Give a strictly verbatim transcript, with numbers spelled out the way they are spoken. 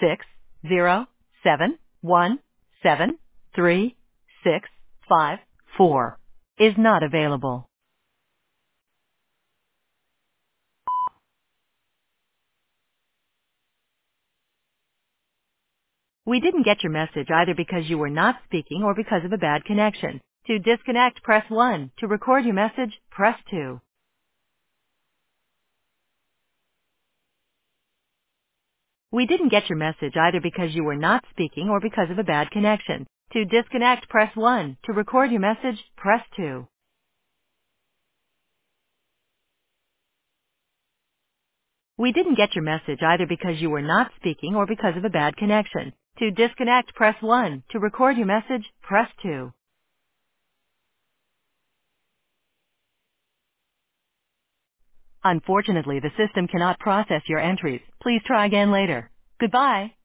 six zero seven one seven three six five four is not available. We didn't get your message either because you were not speaking or because of a bad connection. To disconnect, press one. To record your message, press two. We didn't get your message either because you were not speaking or because of a bad connection. To disconnect, press one. To record your message, press two. We didn't get your message either because you were not speaking or because of a bad connection. To disconnect, press one. To record your message, press two. Unfortunately, the system cannot process your entries. Please try again later. Goodbye.